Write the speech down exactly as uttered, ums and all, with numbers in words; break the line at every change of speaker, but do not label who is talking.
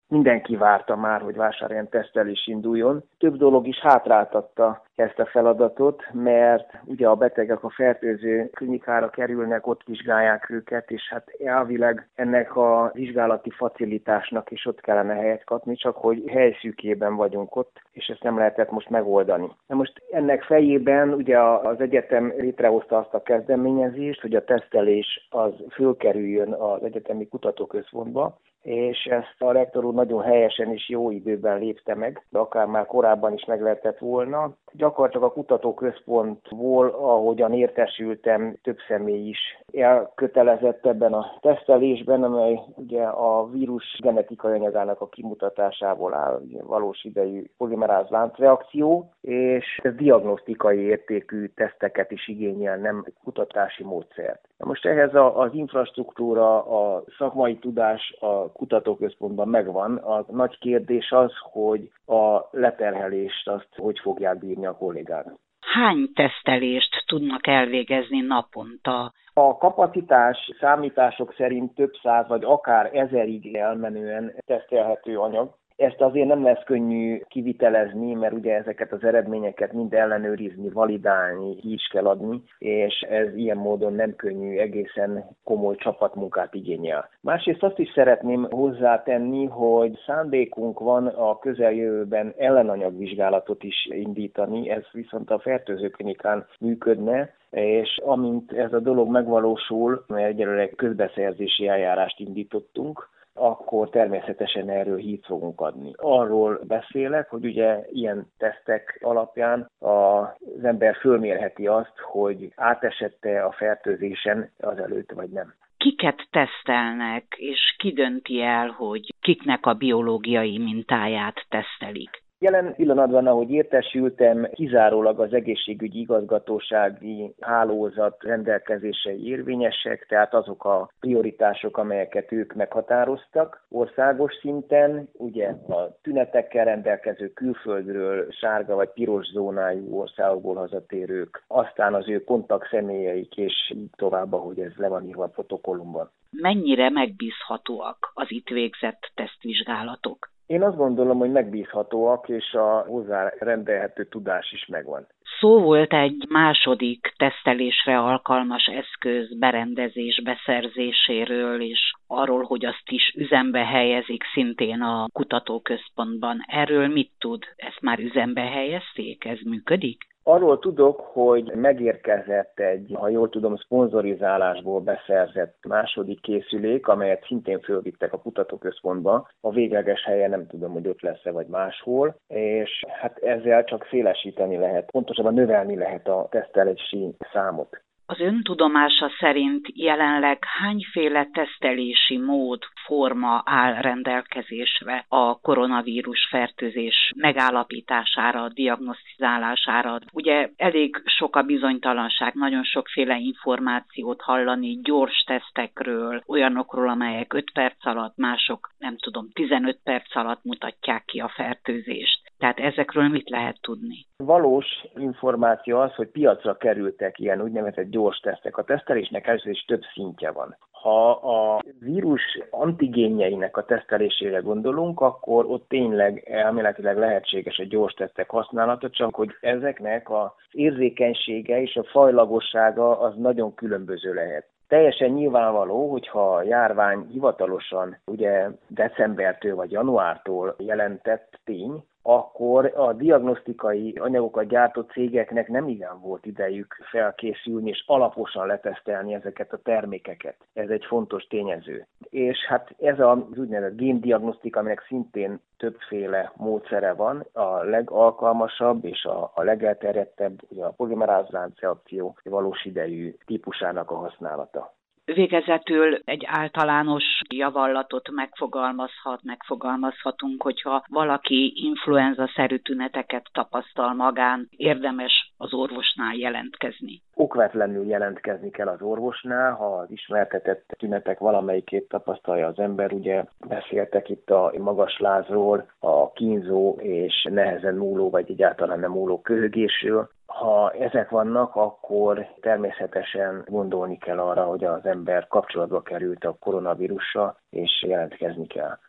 Mindenki várta már, hogy vásárhelyen tesztelés induljon. Több dolog is hátráltatta ezt a feladatot, mert ugye a betegek a fertőző klinikára kerülnek, ott vizsgálják őket, és hát elvileg ennek a vizsgálati facilitásnak is ott kellene helyet kapni, csak hogy helyszűkében vagyunk ott, és ezt nem lehetett most megoldani. Na most ennek fejében ugye az egyetem létrehozta azt a kezdeményezést, hogy a tesztelés az fölkerüljön az egyetemi kutatóközpontba, és ezt a rektor úr nagyon helyesen és jó időben lépte meg, de akár már korábban is meg lehetett volna. Gyakorlatilag a kutatóközpontból, ahogyan értesültem, több személy is elkötelezett ebben a tesztelésben, amely ugye a vírus genetikai anyagának a kimutatásából áll, ugye valós idejű polimeráz láncreakció, és ez diagnosztikai értékű teszteket is igényel, nem kutatási módszert. Na most ehhez a, az infrastruktúra, a szakmai tudás a kutatóközpontban megvan. A nagy kérdés az, hogy a leterhelést azt hogy fogják bírni a kollégák.
Hány tesztelést tudnak elvégezni naponta?
A kapacitás számítások szerint több száz vagy akár ezerig elmenően tesztelhető anyag. Ezt azért nem lesz könnyű kivitelezni, mert ugye ezeket az eredményeket mind ellenőrizni, validálni, ki is kell adni, és ez ilyen módon nem könnyű, egészen komoly csapatmunkát igényel. Másrészt azt is szeretném hozzátenni, hogy szándékunk van a közeljövőben ellenanyagvizsgálatot is indítani, ez viszont a fertőzőklinikán működne, és amint ez a dolog megvalósul, mert egyelőre közbeszerzési eljárást indítottunk, akkor természetesen erről hírt fogunk adni. Arról beszélek, hogy ugye ilyen tesztek alapján az ember fölmérheti azt, hogy átesette a fertőzésen azelőtt vagy nem.
Kiket tesztelnek, és ki dönti el, hogy kiknek a biológiai mintáját tesztelik?
Jelen pillanatban, ahogy értesültem, kizárólag az egészségügyi igazgatósági hálózat rendelkezései érvényesek, tehát azok a prioritások, amelyeket ők meghatároztak országos szinten, ugye a tünetekkel rendelkező külföldről sárga vagy piros zónájú országokból hazatérők, aztán az ő kontaktszemelyeik, és így tovább, ahogy ez le van írva a protokollumban.
Mennyire megbízhatóak az itt végzett tesztvizsgálatok?
Én azt gondolom, hogy megbízhatóak, és a hozzá rendelhető tudás is megvan.
Szó volt egy második tesztelésre alkalmas eszköz berendezés beszerzéséről, és arról, hogy azt is üzembe helyezik szintén a kutatóközpontban. Erről mit tud? Ezt már üzembe helyezték? Ez működik?
Arról tudok, hogy megérkezett egy, ha jól tudom, szponzorizálásból beszerzett második készülék, amelyet szintén fölvittek a kutatóközpontba. A végleges helye nem tudom, hogy ott lesz-e vagy máshol, és hát ezzel csak szélesíteni lehet, pontosabban növelni lehet a tesztelési számot.
Az ön tudomása szerint jelenleg hányféle tesztelési mód, forma áll rendelkezésre a koronavírus fertőzés megállapítására, diagnosztizálására? Ugye elég sok a bizonytalanság, nagyon sokféle információt hallani gyors tesztekről, olyanokról, amelyek öt perc alatt, mások nem tudom, tizenöt perc alatt mutatják ki a fertőzést. Tehát ezekről mit lehet tudni?
Valós információ az, hogy piacra kerültek ilyen úgynevezett gyors tesztek. A tesztelésnek először is több szintje van. Ha a vírus antigénjeinek a tesztelésére gondolunk, akkor ott tényleg elméletileg lehetséges a gyors tesztek használata, csak hogy ezeknek az érzékenysége és a fajlagossága az nagyon különböző lehet. Teljesen nyilvánvaló, hogyha a járvány hivatalosan ugye decembertől vagy januártól jelentett tény, akkor a diagnosztikai anyagokat gyártó cégeknek nem igen volt idejük felkészülni és alaposan letesztelni ezeket a termékeket. Ez egy fontos tényező. És hát ez az úgynevezett géndiagnosztika, aminek szintén többféle módszere van, a legalkalmasabb és a, a legelterjedtebb ugye a polimerázláncreakció valós idejű típusának a használata.
Végezetül egy általános javallatot megfogalmazhat, megfogalmazhatunk, hogyha valaki influenza-szerű tüneteket tapasztal magán, érdemes az orvosnál jelentkezni.
Okvetlenül jelentkezni kell az orvosnál, ha az ismertetett tünetek valamelyikét tapasztalja az ember. Ugye beszéltek itt a magas lázról, a kínzó és nehezen múló vagy egyáltalán nem múló köhögésről. Ha ezek vannak, akkor természetesen gondolni kell arra, hogy az ember kapcsolatba került a koronavírussal, és jelentkezni kell.